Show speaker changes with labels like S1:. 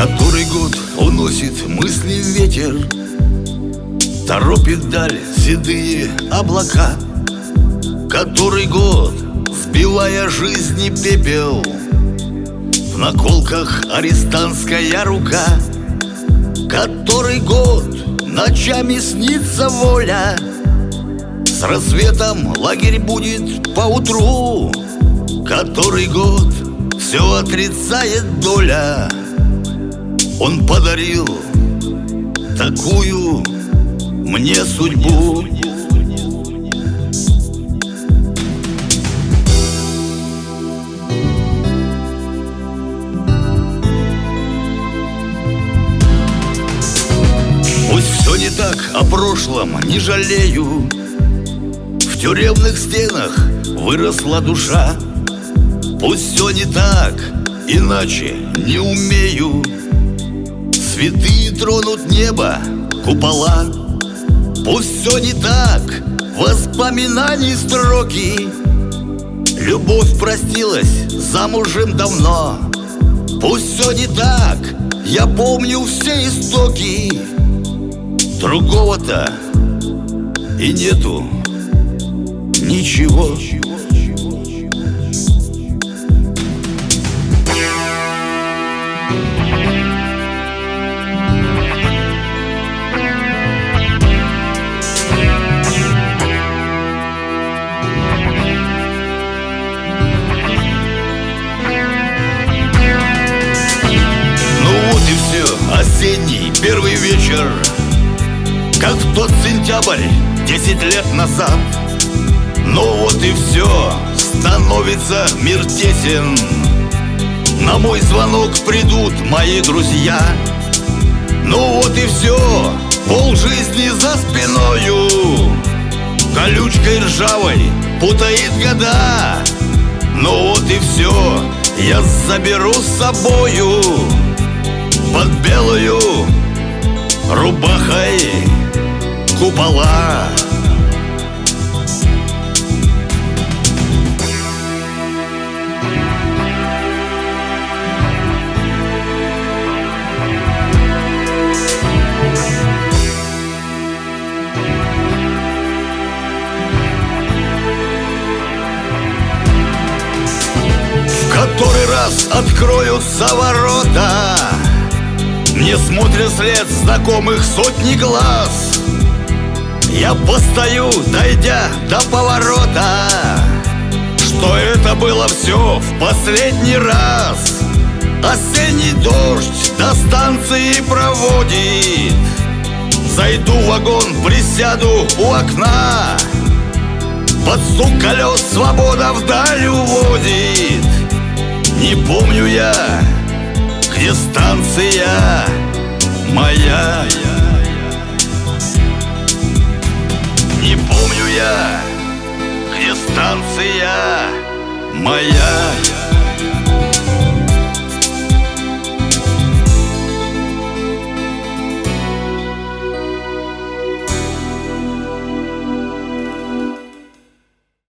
S1: Который год уносит мысли ветер, торопит даль седые облака. Который год, сбивая жизни пепел, в наколках арестантская рука. Который год, ночами снится воля, с рассветом лагерь будет поутру. Который год, все отрицает доля. Он подарил такую мне судьбу. Пусть все не так, о прошлом не жалею. В тюремных стенах выросла душа. Пусть все не так, иначе не умею. Святые тронут небо, купола. Пусть все не так, воспоминаний строки. Любовь простилась замужем давно. Пусть все не так, я помню все истоки. Другого-то и нету ничего. Осенний первый вечер, как в тот сентябрь 10 лет назад. Ну вот и все, становится мир тесен. На мой звонок придут мои друзья. Ну вот и все, полжизни за спиною, колючкой ржавой путает года. Ну вот и все, я заберу с собою под белую рубахой купола. В который раз откроются ворота, мне смотрят вслед знакомых сотни глаз. Я постою, дойдя до поворота, что это было все в последний раз. Осенний дождь до станции проводит. Зайду в вагон, присяду у окна. Под стук колес свобода вдаль уводит. Не помню я, где станция моя. Не помню я, где станция моя.